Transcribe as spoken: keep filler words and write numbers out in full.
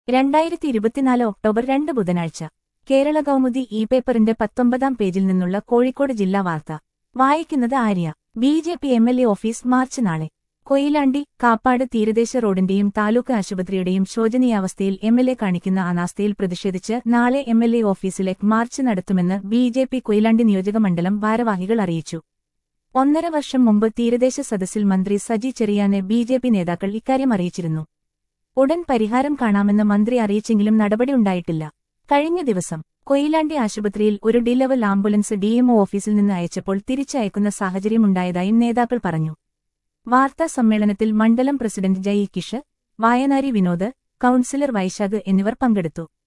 രണ്ടായിരത്തി ഇരുപത്തിനാല് ഒക്ടോബർ രണ്ട് ബുധനാഴ്ച കേരള കൗമുദി ഇ പേപ്പറിന്റെ പത്തൊമ്പതാം പേജിൽ നിന്നുള്ള കോഴിക്കോട് ജില്ലാ വാർത്ത വായിക്കുന്നത് Arya. B J P M L A office march നാളെ. കൊയിലാണ്ടി കാപ്പാട് തീരദേശ റോഡിന്റെയും താലൂക്ക് ആശുപത്രിയുടെയും ശോചനീയാവസ്ഥയിൽ എം എൽ എ കാണിക്കുന്ന അനാസ്ഥയിൽ പ്രതിഷേധിച്ച് നാളെ എം എൽ എ ഓഫീസിലേക്ക് മാർച്ച് നടത്തുമെന്ന് ബി ജെ പി കൊയിലാണ്ടി നിയോജകമണ്ഡലം ഭാരവാഹികൾ അറിയിച്ചു. ഒന്നര വർഷം മുമ്പ് തീരദേശ സദസ്സിൽ മന്ത്രി സജി ചെറിയാനെ ബി ജെ പി നേതാക്കൾ ഇക്കാര്യം അറിയിച്ചിരുന്നു. ഉടൻ പരിഹാരം കാണാമെന്ന് മന്ത്രി അറിയിച്ചെങ്കിലും നടപടിയുണ്ടായിട്ടില്ല. കഴിഞ്ഞ ദിവസം കൊയിലാണ്ടി ആശുപത്രിയിൽ ഒരു ഡി ലെവൽ ആംബുലൻസ് ഡിഎംഒ ഓഫീസിൽ നിന്ന് അയച്ചപ്പോൾ തിരിച്ചയക്കുന്ന സാഹചര്യമുണ്ടായതായും നേതാക്കൾ പറഞ്ഞു. വാർത്താ സമ്മേളനത്തിൽ മണ്ഡലം president Jaikish, Vayanari Vinod, councillor Vaishakh എന്നിവർ പങ്കെടുത്തു.